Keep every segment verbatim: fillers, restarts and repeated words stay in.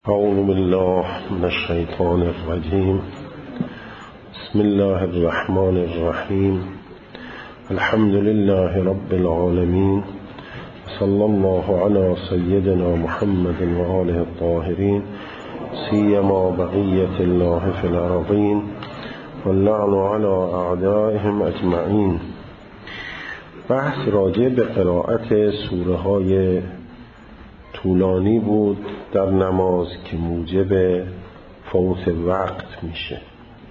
اعوذ بالله من الشیطان الرجیم. بسم الله الرحمن الرحیم. الحمد لله رب العالمین. صلی الله علی سیدنا محمد و آله الطاهرین، سیما بقیة الله فی الارضین واللعن علی اعدائهم اجمعین. بحث راجع به قرائت سوره های طولانی بود در نماز که موجب فوت وقت میشه.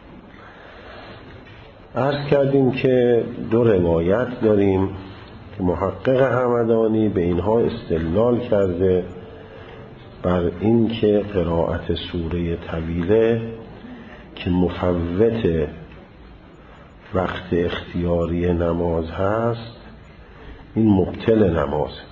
عرض کردیم که دو روایت داریم که محقق همدانی به اینها استدلال کرده بر این که قرائت سوره طویله که مفوت وقت اختیاری نماز هست این مبطل نمازه.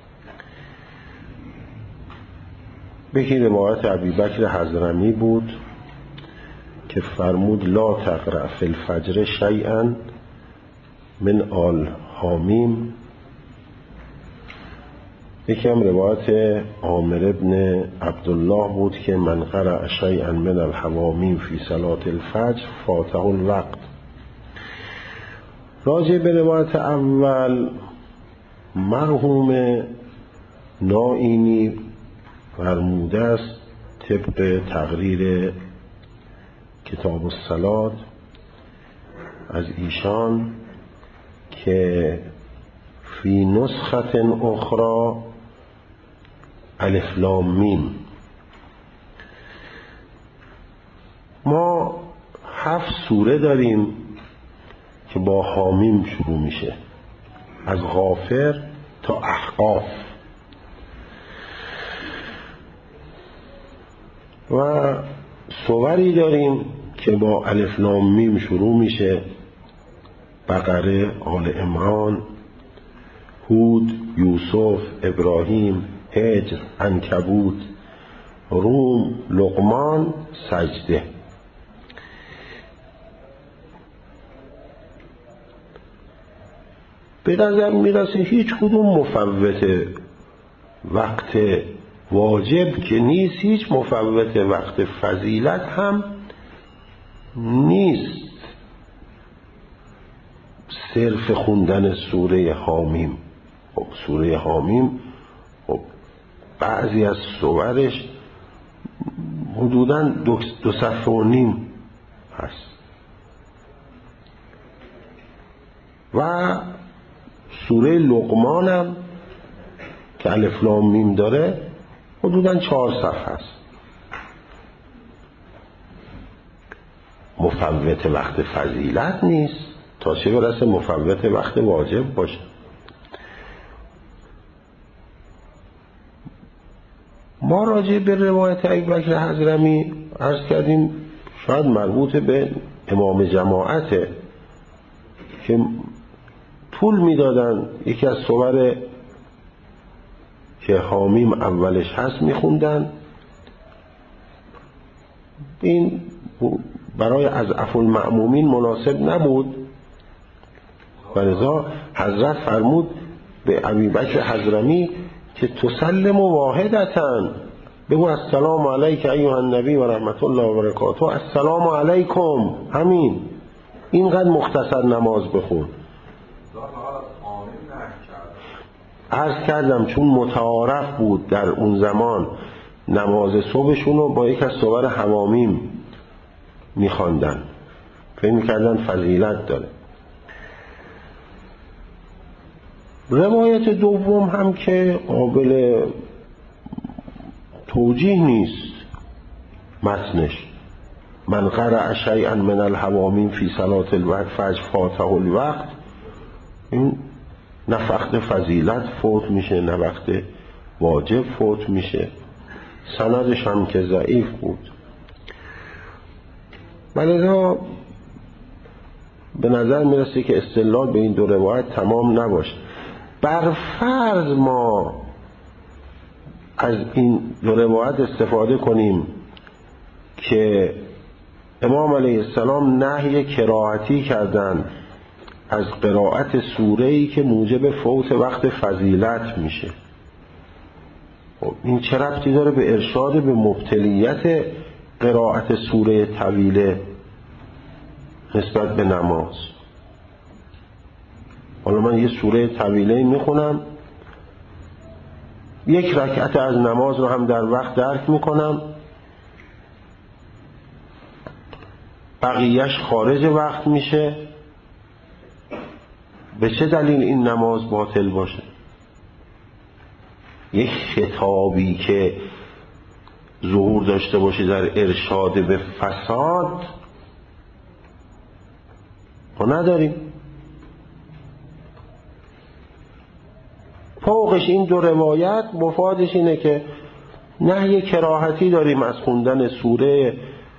یکی روایت ابوبکر حضرمی بود که فرمود لا تقرأ فی الفجر شیئا من آل حامیم. یکی هم روایت عامر ابن عبدالله بود که من قرأ شیئا من الحوامیم فی صلاة الفجر فاته الوقت. راجع به روایت اول، مرحوم نائینی فرموده است طبق تقریر کتاب الصلاة از ایشان که فی نسخت اخرى الف لام میم. ما هفت سوره داریم که با حامیم شروع میشه، از غافر تا احقاف، و سوری داریم که با الف لام میم شروع میشه، بقره، آل عمران، هود، یوسف، ابراهیم، هجر، عنکبوت، روم، لقمان، سجده. به نظر میرسه هیچ کدوم مفوت وقت واجب که نیست، هیچ مفوت وقت فضیلت هم نیست صرف خوندن سوره حامیم. خب سوره حامیم خب بعضی از سورش حدوداً دو, دو صفحه و نیم هست و سوره لقمان هم که الف لام میم داره حدوداً چهار صفحه است. مفوت وقت فضیلت نیست، تا چه برسه مفوت وقت واجب باشه. ما راجع به روایت ابوبکر حضرمی عرض کردیم شاید مربوط به امام جماعته که طول میدادن، یکی از سور که حامیم اولش هست میخوندن. این برای اضعف المأمومین مناسب نبود و لذا حضرت فرمود به ابوبکر حضرمی که تسلم واحدتن، بگو السلام علیک ایها النبی و رحمت الله و برکاته، السلام علیکم. همین اینقدر مختصر نماز بخون. عرض کردم چون متعارف بود در اون زمان نماز صبحشون رو با یک از سور حوامیم میخواندن، فکر میکردن فضیلت داره. روایت دوم هم که قابل توجیه نیست متنش، من قرأ شیئا من الحوامیم فی صلاة الفجر فاته الوقت، این نه وقت فضیلت فوت میشه نه وقت واجب فوت میشه. سندش هم که ضعیف بود. ولذا به نظر میرسه که استدلال به این دو روایت تمام نباشه. بر فرض ما از این دو روایت استفاده کنیم که امام علیه السلام نهی کراهتی کردن از قرائت سوره‌ای که موجب فوت وقت فضیلت میشه، این چه ربطی داره به ارشاد به مبتلیت قرائت سوره طویله نسبت به نماز؟ حالا من یه سوره طویله میخونم، یک رکعت از نماز رو هم در وقت درک میکنم، بقیهش خارج وقت میشه، به چه دلیل این نماز باطل باشه؟ یک خطابی که ظهور داشته باشه در ارشاد به فساد ما نداریم. فوقش این دو روایت مفادش اینه که نهی کراهتی داریم از خوندن سوره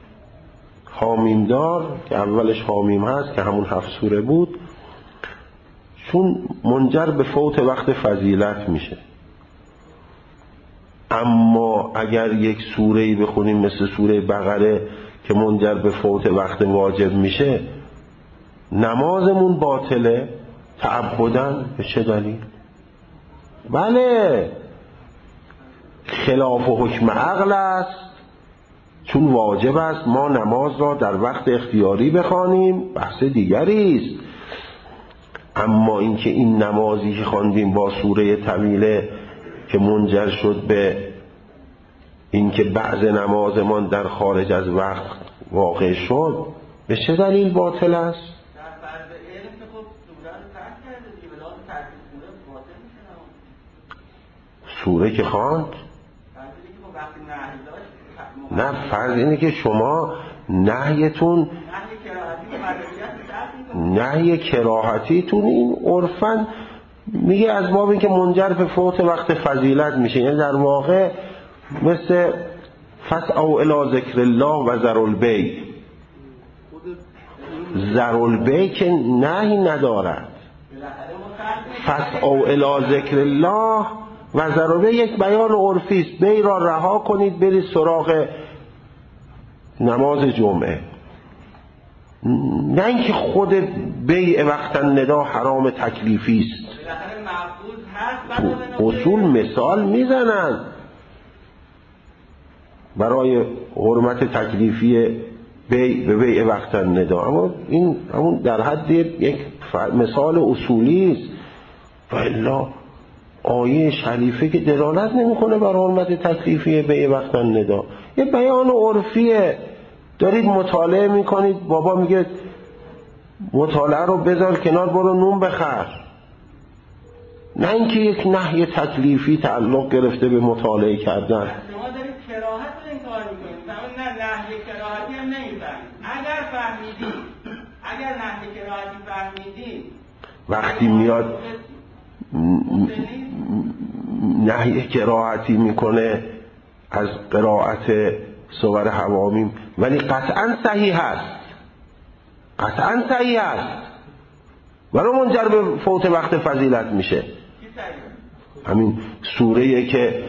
حامیمدار که اولش حامیم هست که همون هفت سوره بود، چون منجر به فوت وقت فضیلت میشه. اما اگر یک سوره‌ای بخونیم مثل سوره بقره که منجر به فوت وقت واجب میشه، نمازمون باطله تعبداً. به چه دلیل؟ بله خلاف حکم عقل است، چون واجب است ما نماز را در وقت اختیاری بخوانیم، بحث دیگری است. اما اینکه این نمازی که خواندیم با سوره طویله که منجر شد به اینکه بعض نمازمان در خارج از وقت واقع شد، به چه دلیل باطل است؟ سوره که خواند نه، فرض اینه که شما نهیتون نهی کراهتیتون این عرفاً میگه از باب این که منجر به فوت وقت فضیلت میشه، یعنی در واقع مثل فسعوا الی ذکر الله و ذروا البیع. ذروا البیع که نهی ندارد، فسعوا الی ذکر الله و ذروا البیع یک بیان عرفی است. بیع را رها کنید برید سراغ نماز جمعه. نه اینکه خود بیع وقت الندا حرام تکلیفی است. اصول مثال میزنن برای حرمت تکلیفی بیع به بیع وقت الندا، اما این همون در حد یک مثال اصولی است. و الا آیه شریفه که دلالت نمیکنه بر حرمت تکلیفی بیع وقت الندا، یه بیان عرفیه. دارید مطالعه میکنید، بابا میگه مطالعه رو بذار کنار برو نون بخر. نه اینکه یک نهی تکلیفی تعلق گرفته به مطالعه کردن. شما دارید کراهت رو انکار میکنید، نه نهی کراهتی هم نمیفهمید. اگر فهمیدید اگر نهی کراهتی فهمیدید وقتی میاد نهی کراهتی میکنه از قرائت سور حوامیم، ولی قطعا صحیح است، قطعا صحیح است، ولی منجر به فوت وقت فضیلت میشه. همین سوره‌ای که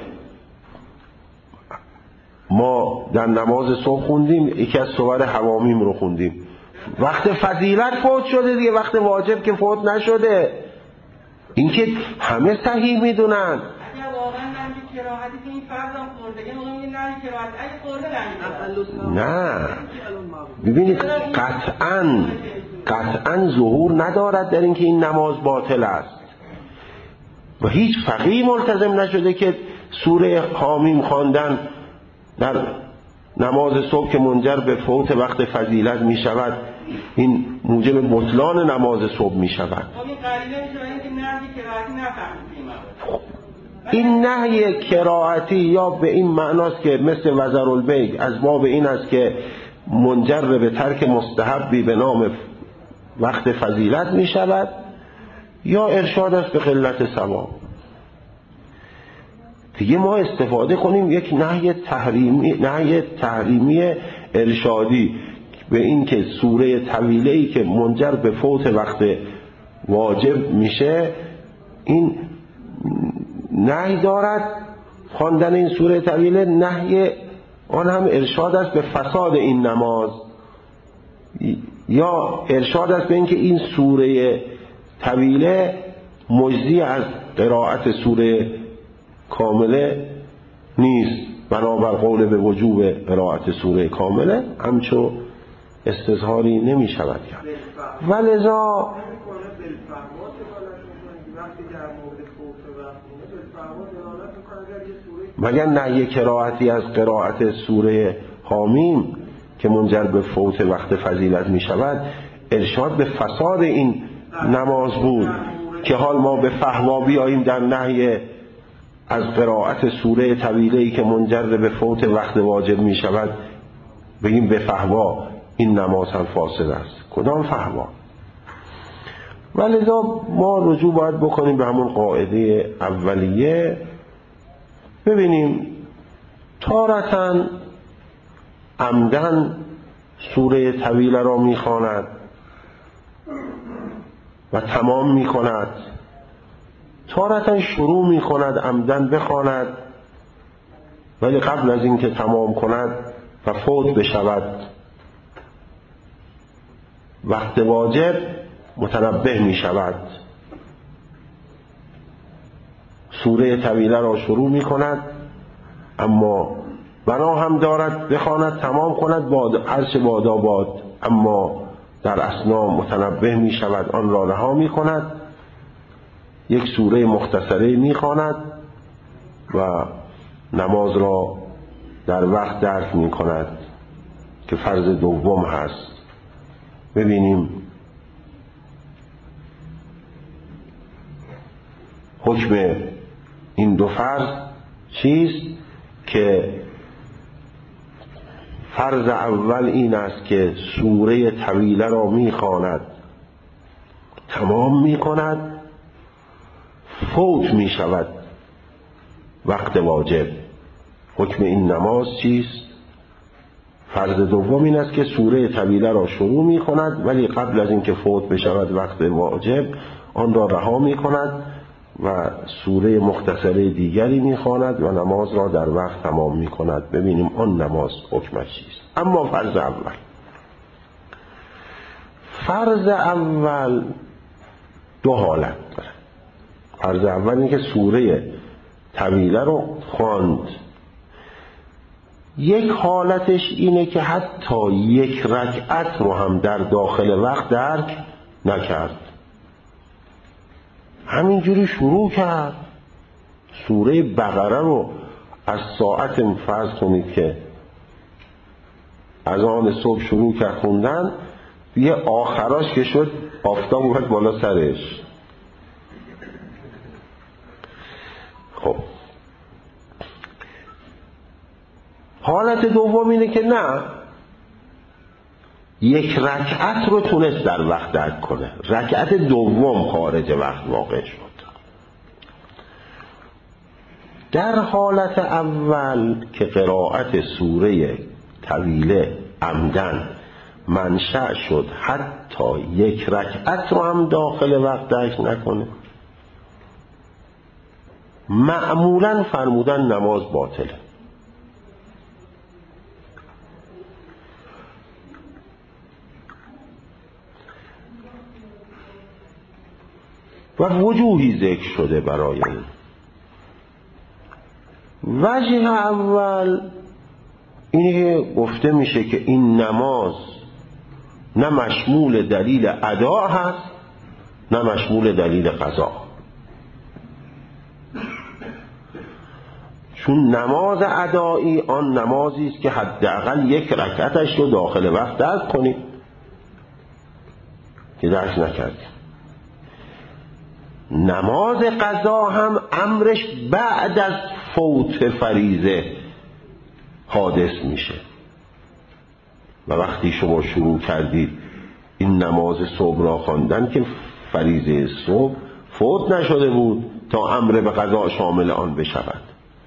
ما در نماز صبح خوندیم، یکی از سور حوامیم رو خوندیم، وقت فضیلت فوت شده دیگه، وقت واجب که فوت نشده. این که همه صحیح میدونن. اگر واقعا نهی کراهتی که این فرض هم خورده، یه موقع میگه نهی کراهتی اگه خورده نهی نه، ببینید قطعاً قطعاً ظهور ندارد در اینکه این نماز باطل است و هیچ فقیه ملتزم نشده که سوره حامیم خواندن در نماز صبح که منجر به فوت وقت فضیلت می شود این موجب بطلان نماز صبح می شود. این نهی کراهتی یا به این معناست که مثل وزر البیع از باب این است که منجر به ترک مستحبی به نام وقت فضیلت می شود، یا ارشاد است به قلت ثواب. دیگه ما استفاده کنیم یک نهی تحریمی نهی تحریمی ارشادی به این که سوره طویله‌ای که منجر به فوت وقت واجب میشه، این نهی دارد خواندن این سوره طویله، نهی آن هم ارشاد است به فساد این نماز، یا ارشاد است به این که این سوره طویله مجزی از قرائت سوره کامله نیست بنابر قول به وجوب قرائت سوره کامله همچو استظهاری نمی شود کرد. ولذا مگر نهی کراهتی از قرائت سوره حامیم که منجر به فوت وقت فضیلت می شود ارشاد به فساد این نماز بود که حال ما به فحوا بیاییم در نهی از قرائت سوره طویله‌ای که منجر به فوت وقت واجب می شود بگیم به فحوا این نماز هم فاسد است. کدام فحوا؟ ولذا ما رجوع باید بکنیم به همون قاعده اولیه. ببینیم تارتاً عمدن سوره طویله را میخواند و تمام میکند، تارتاً شروع میکند عمدن بخواند ولی قبل از اینکه تمام کند و فوت بشود وقت واجب متنبه میشود. سوره طویله را شروع میکند اما بنا هم دارد بخواند تمام کند باد عرش بادا باد، اما در اثنا متنبه می شود آن را رها می کند، یک سوره مختصره می خواند و نماز را در وقت درک می کند که فرض دوم هست. ببینیم حکم این دو فرض چیست که فرض اول این است که سوره طویله را میخواند تمام میکند فوت میشود وقت واجب. حکم این نماز چیست؟ فرض دوم این است که سوره طویله را شروع میکند ولی قبل از اینکه فوت بشود وقت واجب آن را رها میکند و سوره مختصره دیگری میخواند و نماز را در وقت تمام میکند. ببینیم آن نماز حکمش چیست. اما فرض اول فرض اول دو حالت داره. فرض اول اینه که سوره طویله رو خواند، یک حالتش اینه که حتی یک رکعت رو هم در داخل وقت درک نکرد، همینجوری شروع کرد. سوره بقره رو از ساعت فرض کنید که از آن صبح شروع کرد خوندن، یه آخراش که شد آفتاب اومد بالا سرش. خب حالت دوم اینه که نه، یک رکعت رو تونست در وقت درک کنه، رکعت دوم خارج وقت واقع شد. در حالت اول که قرائت سوره طویله عمدن منشأ شد حتی یک رکعت رو هم داخل وقت درک نکنه، معمولا فرمودن نماز باطله. و وجوهی ذکر شده برای این. وجه اول اینه که گفته میشه که این نماز نه مشمول دلیل ادا هست نه مشمول دلیل قضا، چون نماز ادایی آن نمازی است که حداقل یک رکعتش رو داخل وقت درک کنید که درک نکردید. نماز قضا هم امرش بعد از فوت فریضه حادث میشه و وقتی شما شروع کردید این نماز صبح را خواندن که فریضه صبح فوت نشده بود تا امر به قضا شامل آن بشود.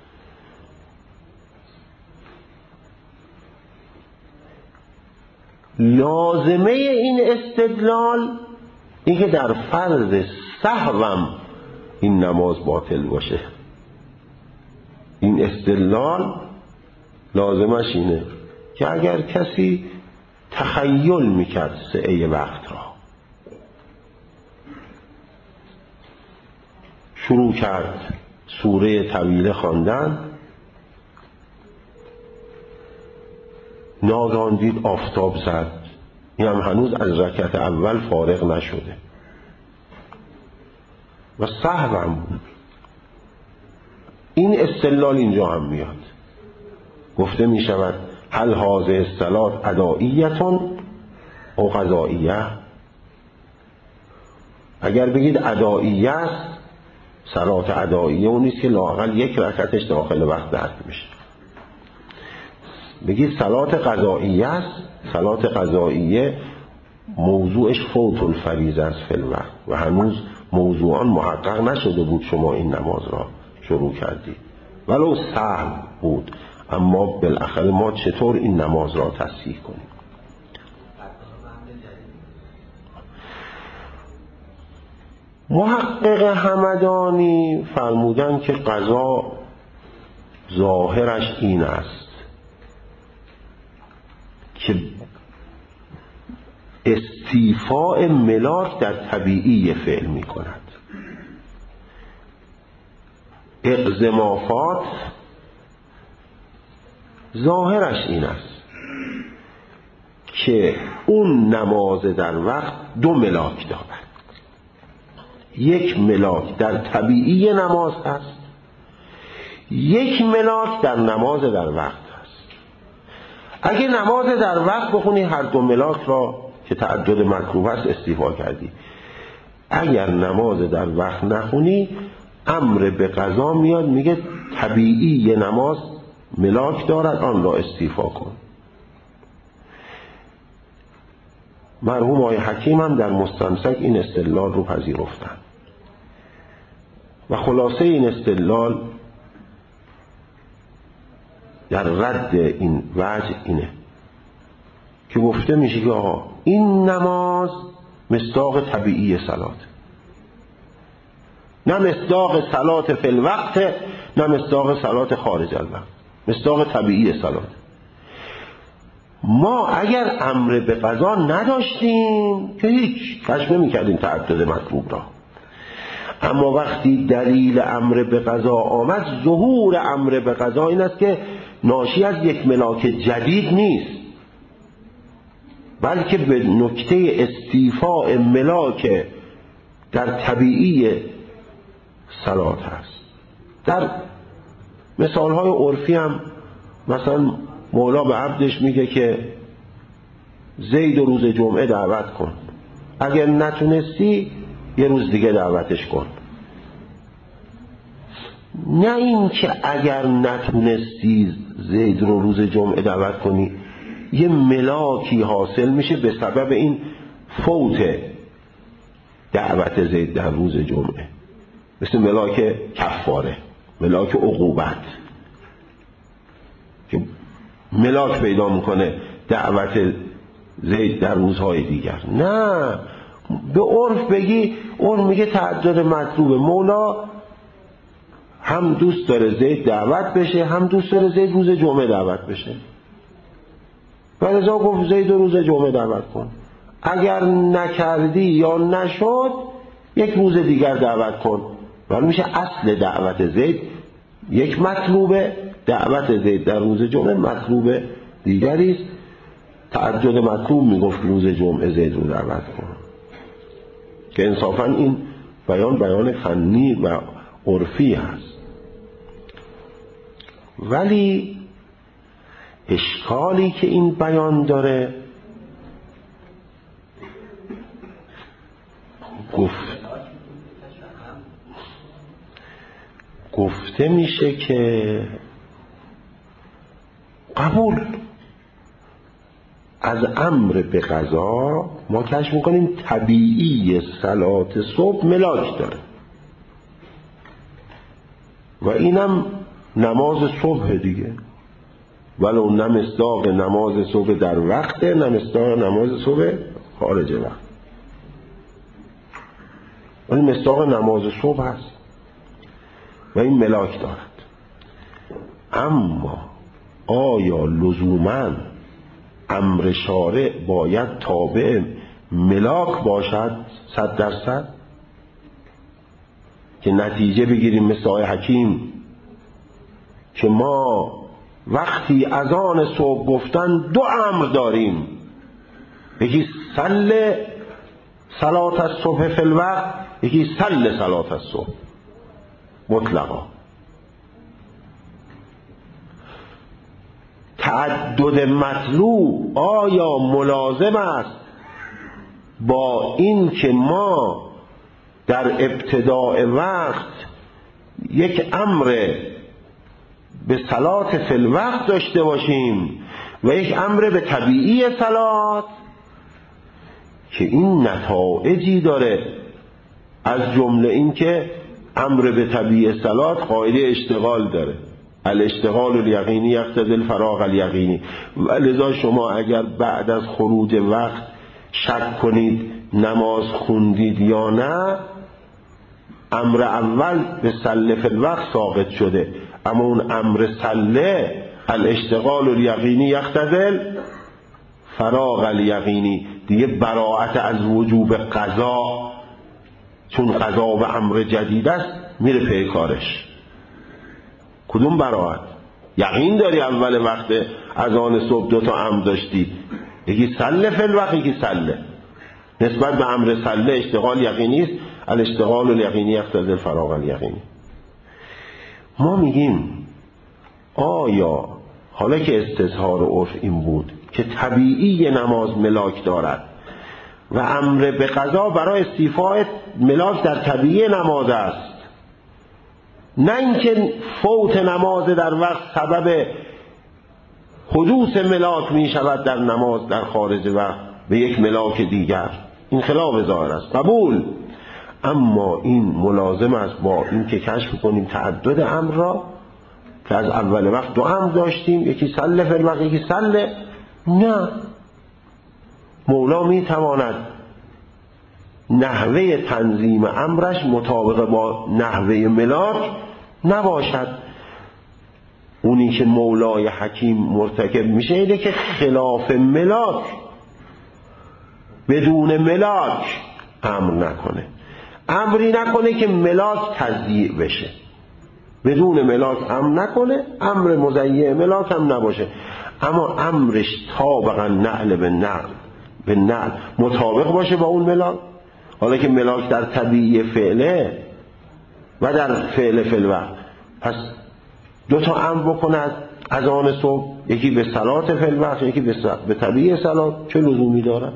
لازمه این استدلال این که در فرض سهوم این نماز باطل باشه. این استدلال لازمش اینه که اگر کسی تخیل میکرد سعی وقت را، شروع کرد سوره طویله خواندن ناگهان دید آفتاب زد، این هم هنوز از رکعت اول فارغ نشده و سهو هم بود. این استدلال اینجا هم میاد، گفته می شود هل هذه الصلاة ادائیتون او قضائیه. اگر بگید ادائیه است، صلات ادائیه اون نیست که لااقل یک رکعتش داخل وقت درک میشه. بگید صلات قضائیه است، صلات قضائیه موضوعش فوت الفریضه است فی الوقت و هنوز موضوعان محقق نشده بود شما این نماز را شروع کردید، ولو سهو بود، اما بالاخره ما چطور این نماز را تصحیح کنیم؟ محقق همدانی فرمودن که قضا ظاهرش این است که استیفاء ملاک در طبیعی فعل می کند. اقزمافات ظاهرش این است که اون نماز در وقت دو ملاک دارد. یک ملاک در طبیعی نماز هست، یک ملاک در نماز در وقت هست. اگه نماز در وقت بخونی هر دو ملاک را که تعدد مکروه است استیفا کردی. اگر نماز در وقت نخونی امر به قضا میاد میگه طبیعی نماز ملاک دارد، آن را استیفا کن. مرحوم آقای حکیم هم در مستمسک این استدلال رو پذیرفتن و خلاصه این استدلال در رد این وجه اینه که گفته میشه که آقا این نماز مصداق طبیعی صلات، نه مصداق صلات فی الوقت، نه مصداق صلات خارج الوقت، مصداق طبیعی صلات. ما اگر امر به قضا نداشتیم که هیچ کشف نمی کردیم تعدد مطلوب را، اما وقتی دلیل امر به قضا آمد، ظهور امر به قضا این است که ناشی از یک ملاک جدید نیست، بلکه به نکته استیفاء ملاک در طبیعی صلات هست. در مثالهای عرفی هم مثلا مولا به عبدش میگه که زید و روز جمعه دعوت کن، اگر نتونستی یه روز دیگه دعوتش کن. نه این که اگر نتونستی زید رو روز جمعه دعوت کنی یه ملاکی حاصل میشه به سبب این فوت دعوت زید در روز جمعه، مثل ملاک کفاره، ملاک عقوبت که ملاک پیدا میکنه دعوت زید در روزهای دیگر. نه، به عرف بگی، اون میگه تعدد مطلوب. مولا هم دوست داره زید دعوت بشه، هم دوست داره زید روز جمعه دعوت بشه، و لذا گفت زید روز جمعه دعوت کن. اگر نکردی یا نشد یک روز دیگر دعوت کن. ولی میشه اصل دعوت زید یک مطلوبه، دعوت زید در روز جمعه مطلوب دیگری است. تعدد مطلوب میگفت روز جمعه زید رو دعوت کن، که انصافا این بیان بیان فنی و عرفی هست. ولی اشکالی که این بیان داره، گفت گفته میشه که قبول از امر به قضا ما کشف میکنیم طبیعی صلات صبح ملاک داره و اینم نماز صبح دیگه، ولو نه مصداق نماز صبح در وقت، نه مصداق نماز صبح خارج وقت، ولی مصداق نماز صبح هست و این ملاک دارد. اما آیا لزوماً امر شارع باید تابع ملاک باشد صد درصد که نتیجه بگیریم مثل آقای حکیم که ما وقتی اذان صبح گفتن دو امر داریم، یکی صل صلات الصبح فی الوقت، یکی صل صلات الصبح مطلقا. تعدد مطلوب آیا ملازم است با این که ما در ابتداء وقت یک امر به صلات فی الوقت داشته باشیم و یک امر به طبیعی صلات که این نتایجی داره، از جمله این که امر به طبیعی صلات قاعده اشتغال داره، الاشتغال الیقینی یقتضی الفراغ الیقینی. و لذا شما اگر بعد از خروج وقت شک کنید نماز خوندید یا نه، امر اول به صل فی الوقت ساقط شده، اما اون امر صل الاشتغال الیقینی یقتضی فراغ الیقینی دیگه براءت از وجوب قضا، چون قضا و امر جدید است میره پی کارش. کدوم براءت؟ یقین داری اول وقت اذان صبح دو تا امر داشتی، یکی صل فی الوقت یکی صل. نسبت به امر صل اشتغال یقینی است، الاشتغال الیقینی یقتضی الفراغ الیقینی. ما میگیم آیا حالا که استظهار عرف این بود که طبیعی نماز ملاک دارد و امر به قضا برای استیفای ملاک در طبیعی نماز است، نه اینکه فوت نماز در وقت سبب حدوث ملاک می شود در نماز در خارج وقت به یک ملاک دیگر، این خلاف ظاهر است، قبول. اما این ملازم است با این که کشف کنیم تعدد امر را که از اول وقت دو امر داشتیم، یکی صل فی الوقت یکی صل. نه، مولا می تواند نحوه تنظیم امرش مطابق با نحوه ملاک نباشد. اونی که مولای حکیم مرتکب میشه اینه که خلاف ملاک بدون ملاک امر نکنه، امری نکنه که ملاک تضییع بشه، بدون ملاک امر نکنه، امر مضیع ملاک هم نباشه، اما امرش طابقا نعل به نعل به نعل مطابق باشه با اون ملاک. حالا که ملاک در طبیعی فعله و در فعل فی الوقت، پس دو تا امر بکنه از آن صبح، یکی به صلات فی الوقت یکی به طبیعی صلات، چه لزومی داره؟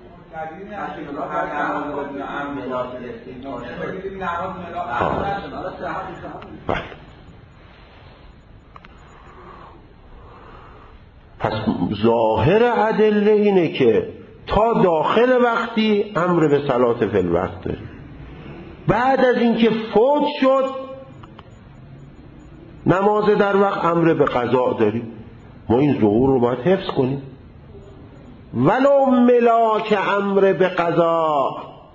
پس ظاهر ادله اینه که تا داخل وقتی امر به صلات فی الوقت داریم، بعد از اینکه فوت شد نماز در وقت امر به قضا داریم. ما این ظهور رو باید حفظ کنیم، ولو ملاک امر به قضا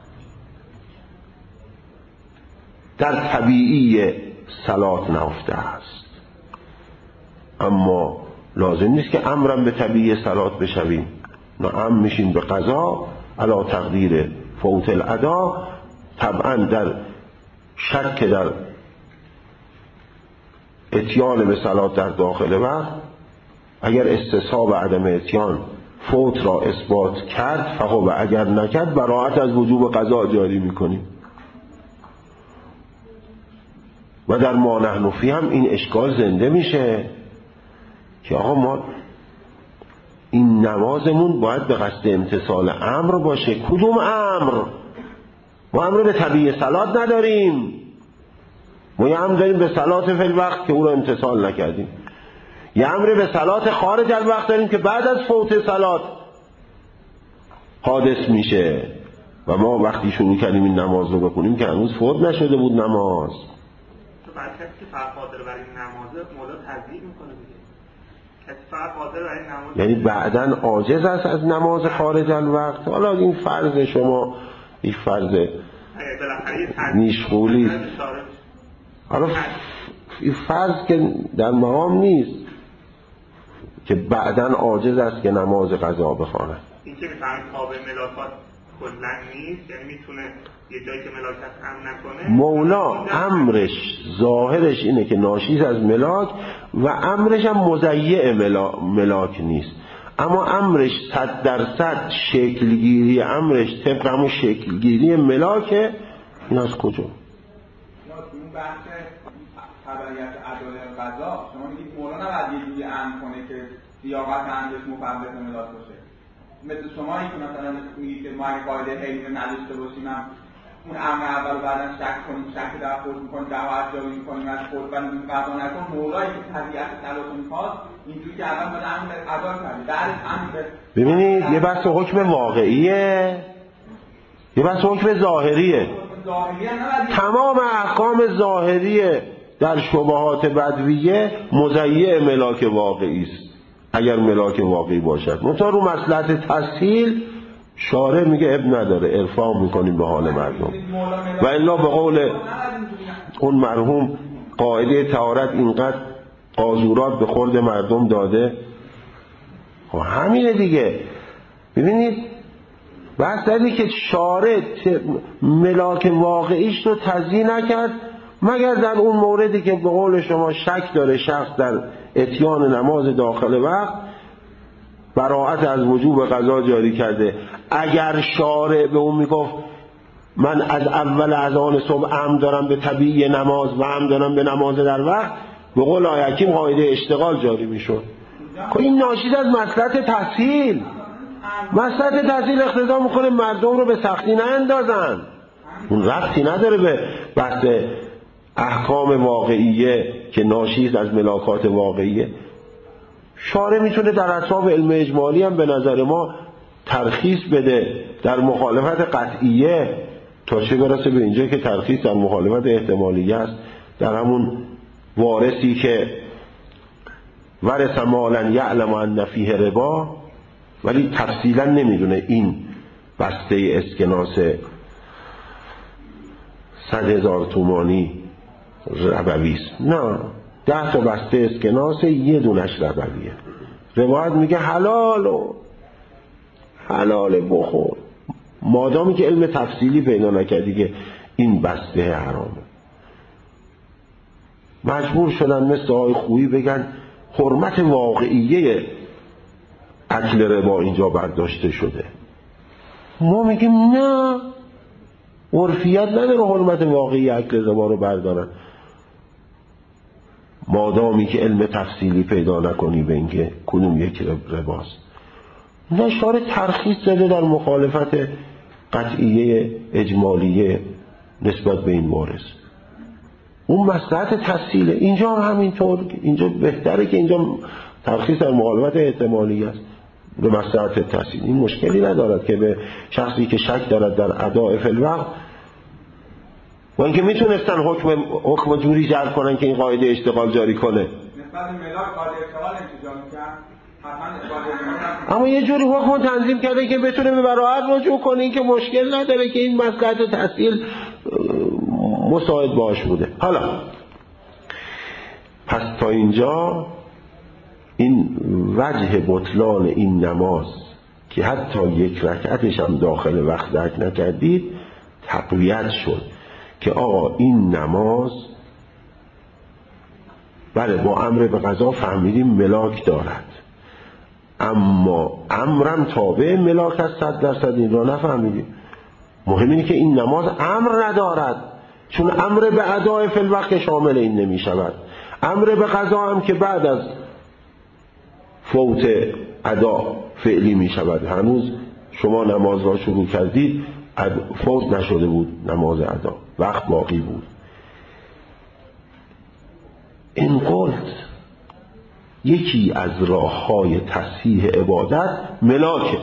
در طبیعی صلات نهفته است، اما لازم نیست که امرم به طبیعی صلات بشویم، نه، امر میشیم به قضا علی تقدیر فوت الادا. طبعا در شک در اتیان به صلات در داخل وقت، اگر استصحاب عدم اتیان فوت را اثبات کرد فخب، اگر نکرد براءت از وجوب قضا جاری میکنیم. و در ما نحن فیه هم این اشکال زنده میشه که آقا ما این نمازمون باید به قصد امتثال امر باشه. کدوم امر؟ ما امر به طبیعی صلات نداریم، ما یه امر داریم به صلات فی الوقت که او را امتثال نکردیم، یه امر به صلات خارج از وقت داریم که بعد از فوت صلات حادث میشه. و ما وقتی شروع کردیم این نماز رو بکنیم که هنوز فوت نشده بود نماز. تو بعد کسی که فقط قادر برای این نمازه مولا تضییع میکنه دیگه، کسی فقط قادر برای این نماز، یعنی بعدن عاجز است از نماز خارج از وقت. حالا این فرض شما این فرض نیشغولی، حالا این فرض که در مقام نیست که بعدن عاجز است که نماز قضا بخواند. این که میفهمید تابع ملاکات کلا نیست، یعنی میتونه یه جایی که ملاک هست امر نکنه. مولا امرش ظاهرش اینه که ناشی از ملاک و امرش هم مضیع ملا... ملاک نیست، اما امرش صد درصد شکلگیری امرش طبق همون شکلگیری ملاکه. این از کجا؟ اون بحث خبریت عدالت قضا شما میگید مولا نباید یه جوری امر کنه که سیاقت امرش مفوض ملاک باشه. مثل شمایی که مثلا میگید که ما اگه قاعده علمی نداشته باشیم هم اون امر اول و بعدن شک کنیم، شک در خود میکنیم، دعوا ارجاعی میکنیم از خود و قضا نکن. مولایی که طبیعت تلاش میخواست اینجوری که اول باید امر ادا کنیم، بعدش امر. ببینید یه بحث حکم واقعیه، یه بحث حکم ظاهریه. تمام احکام ظاهریه در شبهات بدویه مضیع ملاک واقعی است اگر ملاک واقعی باشد. منتها رو مصلحت تسهیل شارع میگه اب نداره، ارفاع میکنیم به حال مردم. و الا به قول اون مرحوم قاعده طهارت اینقدر قاذورات به خورد مردم داده. خب همینه دیگه. ببینید بحث دادی که شارع ملاک واقعیش رو تضییع نکرد مگر در اون موردی که به قول شما شک داره شخص در اتیان نماز داخل وقت، براءت از وجوب قضا جاری کرده. اگر شارع به اون میگفت من از اول اذان صبح امر دارم به طبیعی نماز و امر دارم به نماز در وقت، به قول آیه حکیم قاعده اشتغال جاری میشد. خب این ناشی از مصلحت تسهیل. مصلحت تسهیل اقتضا میکنه مردم رو به سختی ناندازن. اون ربطی نداره به بحث احکام واقعیه که ناشی از ملاکات واقعیه. شارع میتونه در اطراف علم اجمالی هم به نظر ما ترخیص بده در مخالفت قطعیه، تا چه برسه به اینجا که ترخیص در مخالفت احتمالیه است، در همون وارثی که ورث مالا یعلم ان فیه ربا، ولی تفصیلا نمیدونه این بسته اسکناس صد هزار تومانی ربوی است. نه، ده تا بسته اسکناس یه دونش ربویه. روایت میگه حلال و حلال بخور، مادامی که علم تفصیلی پیدا نکردی که این بسته حرامه. مجبور شدن مثل آقای خویی بگن حرمت واقعیه اکل ربا اینجا برداشته شده. ما میگیم نه، عرفیت نداره حرمت واقعی اکل ربا رو بردارن، مادامی که علم تفصیلی پیدا نکنی به اینکه کدوم یک رباست. نه، شارع ترخیص داده در مخالفت قطعیه اجمالیه نسبت به این وارث. اون مصلحت تسهیله. اینجا هم همینطور، اینجا بهتره که اینجا ترخیص در مخالفت احتمالیه است به مصلحت تسهیل. این مشکلی ندارد که به شخصی که شک دارد در اداء فی الوقت، و اینکه میتونستن حکم حکم جوری جعل کنن که این قاعده اشتغال جاری کنه. نسبت ملاک قاعده اشتغال انتجام می‌کرد. اما یه جوری حکم تنظیم کرده که بتونه به براءت رجوع کنه، این که مشکل نداره که این مصلحت تسهیل مساعد باش بوده. حالا پس تا اینجا این وجه بطلان این نماز که حتی یک رکعتش هم داخل وقت درک نکردید تقویت شد که آقا این نماز بله با امر به قضا فهمیدیم ملاک دارد، اما امرم تابع ملاک از صد درصد این را نفهمیدیم. مهم اینه که این نماز امر ندارد، چون امر به اداء فی الوقت شامل این نمی شود. امر به قضا هم که بعد از فوت ادا فعلی می شود. هنوز شما نماز را شروع کردید فوت نشده بود نماز ادا، وقت باقی بود. این قلت یکی از راه‌های تصحیح عبادت ملاکه.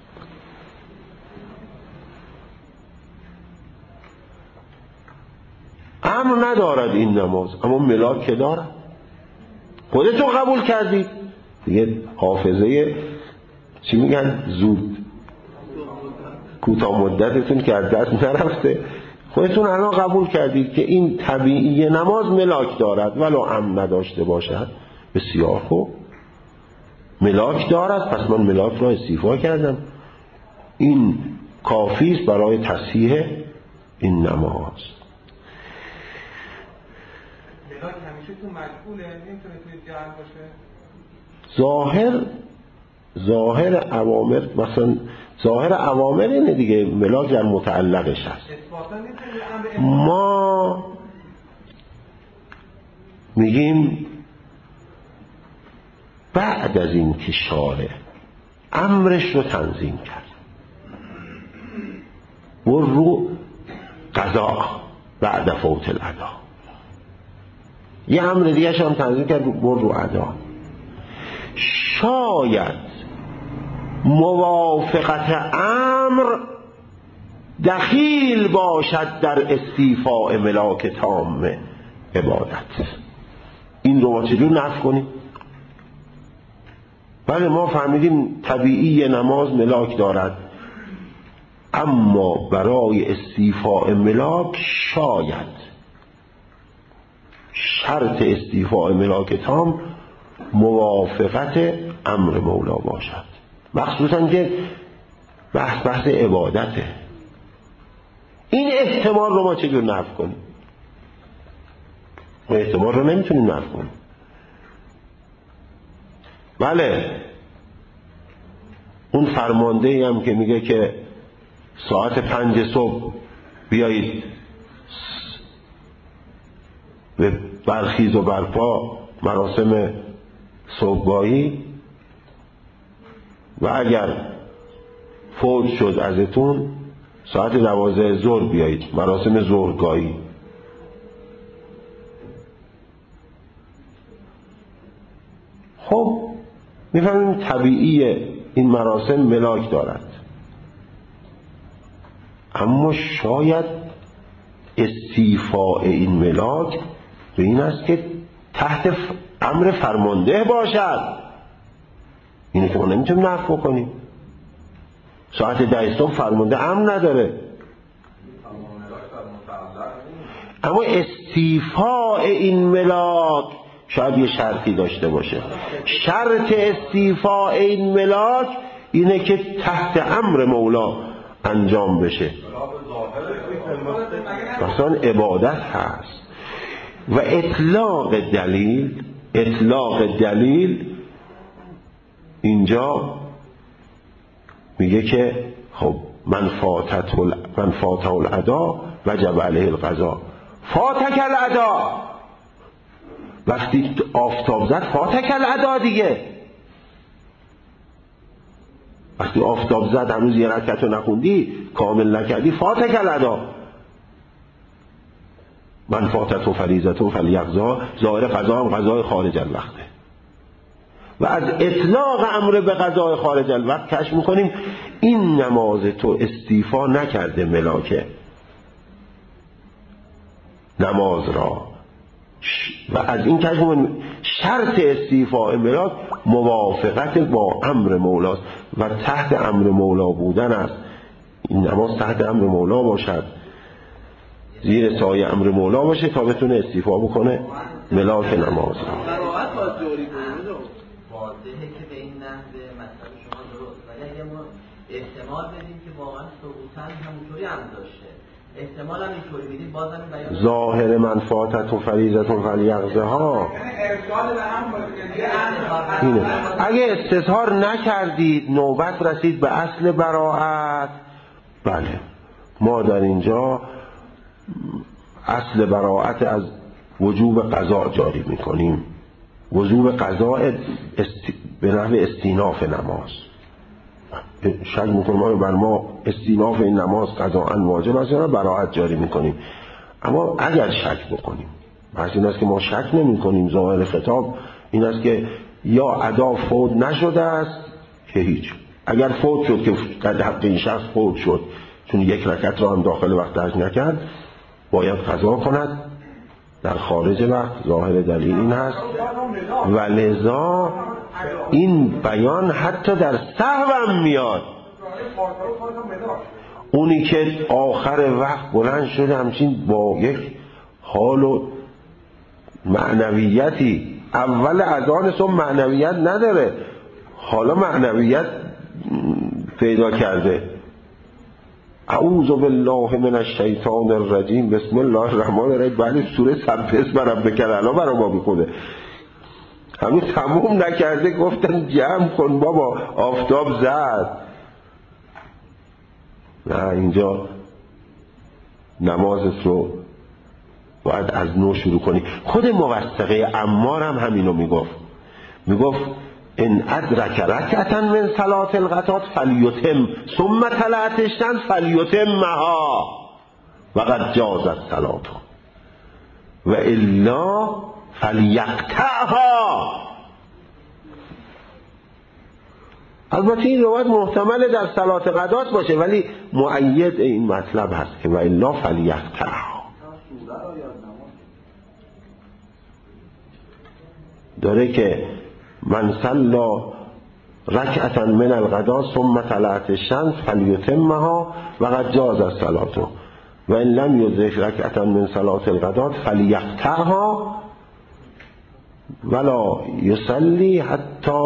امر ندارد این نماز، اما ملاک که دارد. خودتون قبول کردید دیگه، حافظه چی میگن زود کوتاه مدتتون که از دست نرفته. خودتون الان قبول کردید که این طبیعی نماز ملاک دارد ولو امر نداشته باشد. بسیار خوب، ملاک دارد، پس من ملاک را استیفا کردم. این کافی است برای تصحیح این نماز. ملاک همیشه تو مجهوله، نمیتونه توی جهل باشه. ظاهر ظاهر اوامر، مثلا ظاهر اوامر اینه دیگه، ملاک در متعلقش هست. ما میگیم بعد از این که شارع امرش رو تنظیم کرد، برو قضا بعد فوت الادا، یه امر دیگه هم تنظیم کرد، برو ادا. شاید موافقت امر دخیل باشد در استیفاء ملاک تام عبادت. این رو ما چجور نفی کنیم؟ بله ما فهمیدیم طبیعی نماز ملاک دارد، اما برای استیفاء ملاک شاید شرط استیفاء ملاک تام موافقت امر مولا باشد، مخصوصا که بحث بحث عبادته. این احتمال رو ما چجور نفی کنیم؟ ما احتمال رو نمیتونیم نفی کنیم. بله اون فرمانده هم که میگه که ساعت پنج صبح بیایید به برخیز و برپا مراسم صبحگاهی و اگر فوت شد ازتون ساعت دوازده ظهر بیایید مراسم ظهرگاهی. خب میفهمیم طبیعی این مراسم ملاک دارد، اما شاید استیفاء این ملاک به این است که تحت امر فرمانده باشد. اینه که ما نمیتونیم نفی بکنیم. ساعت ده صبح فرمانده امر نداره، اما استیفاء این ملاک شاید یه شرطی داشته باشه. شرط استیفاء این ملاک اینه که تحت امر مولا انجام بشه، مثلا عبادت هست. و اطلاق دلیل اطلاق دلیل اینجا میگه که خب من فاتت من فاته الادا وجب علیه القضا. فاتک الادا، وقتی آفتاب زد فاتک الادا دیگه. وقتی آفتاب زد هنوز یه رکعت رو نخوندی کامل نکردی، فاتک الادا. من فاتت و فریضت و فلیقضا، ظاهر قضا هم قضای خارج الوقته. و از اطلاق امر به قضای خارج الوقت کشف میکنیم این نماز تو استیفا نکرده ملاکه نماز را. و از این کشف میکنیم شرط استیفاء ملاک موافقت با امر مولاست و تحت امر مولا بودن است. این نماز تحت امر مولا باشد، زیر سایه امر مولا باشه تا بتونه استیفا بکنه ملاک نماز را. واضحه که به این نحوه مطلب شما درست، ولی اگه ما احتمال بدیم که واقعا ثبوتاً همونطوری هم داشته، احتمال هم اینطوری بدیم بازم بیان ظاهر منفعت و فریضت و فلیقضه ها اینه. اگه استظهار نکردید نوبت رسید به اصل براءت، بله ما در اینجا اصل براءت از وجوب قضا جاری میکنیم. وجوب قضا است... به نحو استیناف نماز. شک میکنیم آیا بر ما استیناف این نماز قضاءً واجب است یا براءت جاری میکنیم. اما اگر شک بکنیم، پس این است که ما شک نمی کنیم، ظاهر خطاب این است که یا ادا فوت نشده است که هیچ، اگر فوت شد که قد حق این شخص فوت شد چون یک رکعت را هم داخل وقت حج نکرد باید قضا کند در خارج وقت. ظاهر دلیل این هست و لذا این بیان حتی در سهو هم میاد. اونی که آخر وقت بلند شده همچین با یک حال و معنویتی، اول اذان ثم معنویت نداره، حالا معنویت پیدا کرده، اعوذ بالله من الشیطان الرجیم بسم الله الرحمن الرحیم. بله سوره سبح اسم ربک الاعلی برای ما میخونه. همین تموم نکرده گفتن جمع کن بابا آفتاب زد. نه اینجا نمازت رو باید از نو شروع کنی. خود موثقه عمار هم همینو میگفت. میگفت ان ادرک رکعتا من صلات الغدات فلیتم ثم طلعت الشمس فلیتمها وقد جاز الصلاه و الا فلیقطعها. البته این روایت محتمل در صلات غدات باشه ولی مؤید این مطلب هست که و الا فلیقطعها. داره که من صلا رکعتا من الغداء ثم طلعت الشمس فلیتمها وقد جاز الصلاه و ان لم یدرک رکعتا من صلاه الغداء فلیقطعها ولا یصلی حتی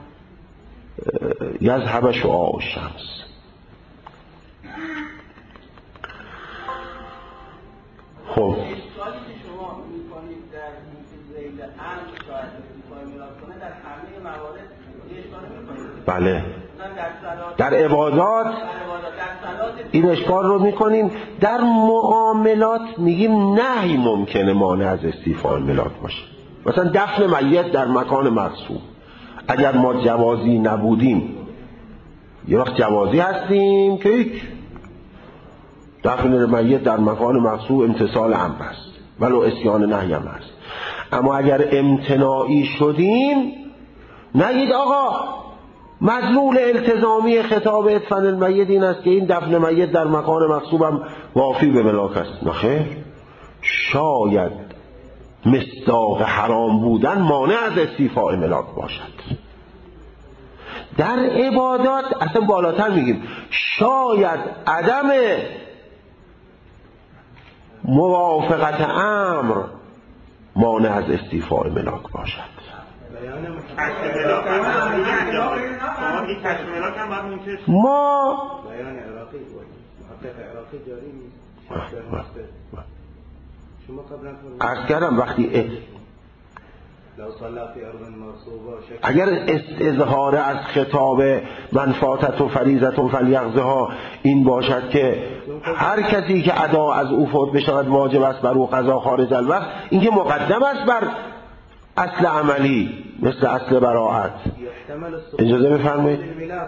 یذهب شعاع الشمس. خب بله در عبادات این اشکال رو میکنیم. در معاملات میگیم نهی ممکنه مانع از استیفاء ملاک باشه. مثلا دفن میت در مکان مقصود اگر ما جوازی نبودیم، یه وقت جوازی هستیم که هیچ دفن میت در مکان مقصود امتثال امر است ولو اسیان نهی هم هست. اما اگر امتناعی شدیم نگید آقا مدلول التزامی خطاب ادفن المیت این است که این دفن میت در مکان مقصودم وافی به ملاک است. نخیر، شاید مصداق حرام بودن مانع از استیفاء ملاک باشد. در عبادات اصلا بالاتر میگیم شاید عدم موافقت امر مانع از استیفاء ملاک باشد. ما عرض کردم وقتی اگر استظهار از خطاب منفاتت و فریضت و فلیغزها این باشد که هر کسی که ادا از او فوت بشود واجب است بر او قضا خارج الوقت، این که مقدم است بر اصل عملی مثل اصل براءت. اجازه بفرمایید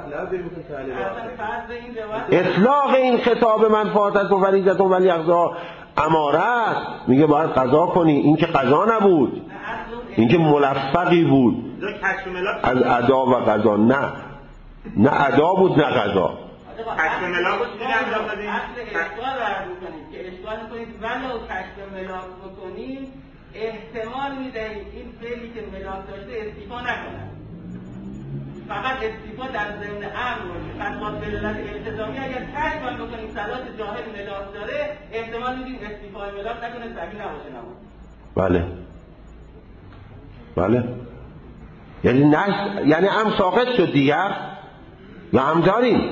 اطلاق این خطاب منفاتت و فریضت و فلیغزها اماره است، میگه باید قضا کنی. این که قضا نبود، این که ملفقی بود از ادا و قضا. نه نه ادا بود نه قضا. کشف ملاک رو چیزی انجام دادیم؟ اصل اشکال برد میکنید که اشکال میکنید ولو کشف ملاک بکنید احتمال میدهید این فعلی که ملاک داشته استیفا نکنه، فقط استیفا در ضمن امر باشه. پس با دلالت التزامی اگر کشف بکنید صلات جاهل ملاک داره احتمال میدیم استیفای ملاک نکنه، صحیح نباشه نماز. بله بله یعنی نه یعنی ام ساقط شد دیگر یا ام داریم؟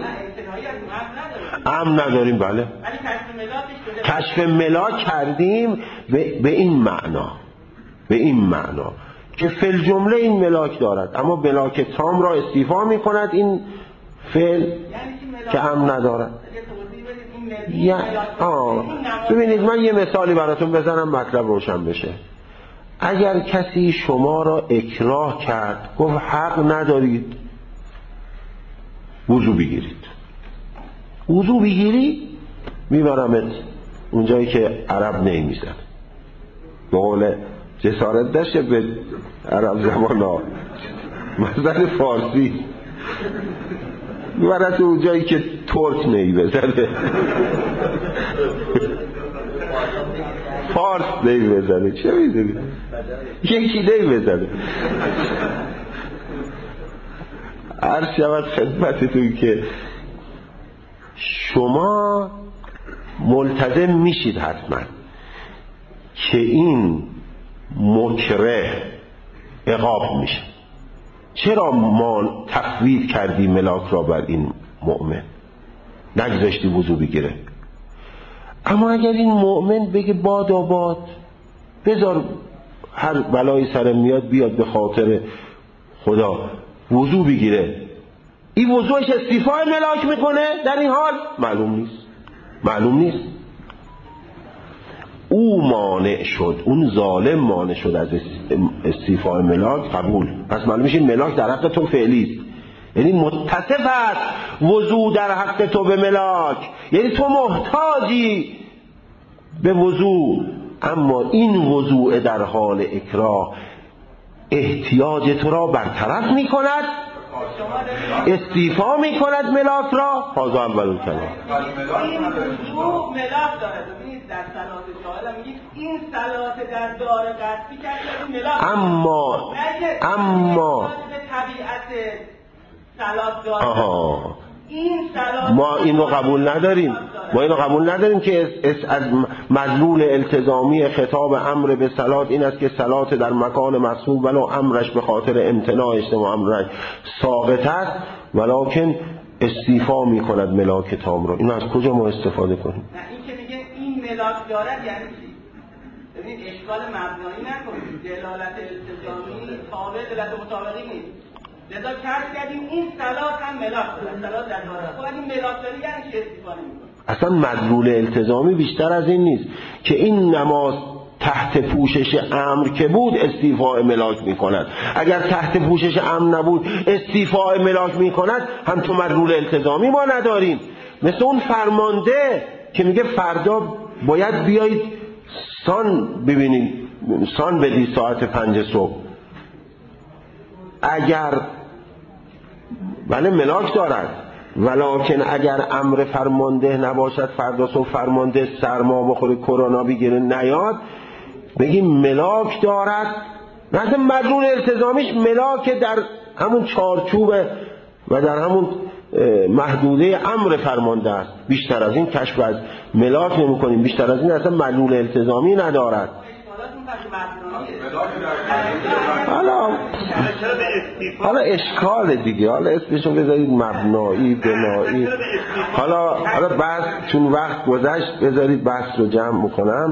ام نداریم. بله کشف ملاک کردیم به, به این معنا به این معنا که فل جمله این ملاک دارد اما ملاک تام را استیفا می کند این فعل که ام ندارد. یا آه ببینید من یه مثالی براتون بزنم مطلب روشن بشه. اگر کسی شما را اکراه کرد گفت حق ندارید وضو بگیرید، وضو بگیری میبرمت اونجایی که عرب نمیزن، به قول جسارت داشته به عرب زمان ها مثلا فارسی میبرت اونجایی که ترک نمیزنه فارس نمیزنه چه میدونی یکی نمیزنه. عرض شود خدمتتون که شما ملتزم میشید حتما که این مکره عقاب میشه. چرا ما تفویض کردیم ملاک را بر این مؤمن؟ نگذاشتی وضو بگیره. اما اگر این مؤمن بگه باد آباد، بذار هر بلایی سرم میاد بیاد به خاطر خدا وضو بگیره، این وضوش استیفای ملاک میکنه در این حال؟ معلوم نیست، معلوم نیست. او مانع شد، اون ظالم مانع شد از استیفای ملاک، قبول. پس معلوم میشه ملاک در حق تو فعلی است، یعنی متصف است وضو در حق تو به ملاک، یعنی تو محتاجی به وضو. اما این وضوع در حال اکراه احتیاج تو را برطرف می کند، استیفا می کند ملاک را. فازا اول کلام این وضوع ملاک داره. ببینید در صلات شاهد میگید این صلات در دار قصدی کرده ملاک، اما اما طبیعت صلات داره. آها این صلات ما این رو قبول نداریم، ما این رو قبول نداریم که از مدلول التزامی خطاب امر به صلات این است که صلات در مکان مسئول ولو امرش به خاطر امتناع اجتماع امرش ساقط است، ولکن استیفا می کند ملاک تام رو. اینو از کجا ما استفاده کنیم؟ نه این که میگه این ملاک دارد یعنی چی؟ ببینید اشکال مبنایی نکنید، دلالت التزامی تابع دلالت مطابقی نیست. لذا کار کردیم این صلات هم ملاک داره، صلات در داره. خب این ملاک داره یعنی چی استفاده میکنه؟ اصلا مدلول التزامی بیشتر از این نیست که این نماز تحت پوشش امر که بود استیفاء ملاک میکند، اگر تحت پوشش امر نبود استیفاء ملاک میکند، هم تو مدلول التزامی ما نداریم. مثل اون فرمانده که میگه فردا باید بیایید سان ببینید، سان بدید ساعت پنج صبح. اگر بله ملاک دارد، ولکن اگر امر فرمانده نباشد، فردا صبح فرمانده سرما بخوره کرونا بگیره نیاد، بگیم ملاک دارد. مثلا مدلول التزامیش ملاک در همون چارچوب و در همون محدوده امر فرمانده است. بیشتر از این کشف از ملاک نمی کنیم، بیشتر از این اصلا مدلول التزامی ندارد. حالا حالا اشکال دیگه، حالا اسمشو بذارید مبنایی بنایی. حالا حالا بحث چون وقت گذشت بذارید بحث رو جمع بکنم.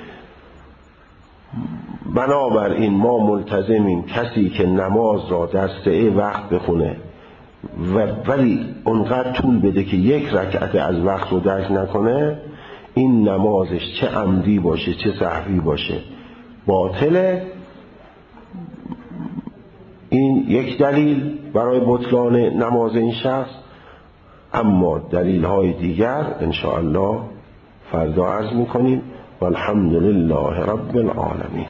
بنابراین ما ملتزمیم کسی که نماز را در سه وقت بخونه و ولی اونقدر طول بده که یک رکعت از وقت رو درک نکنه، این نمازش چه عمدی باشه چه سهوی باشه باطله. این یک دلیل برای بطلان نماز این شخص. اما دلیل های دیگر انشاءالله فردا عرض میکنیم. والحمد لله رب العالمین.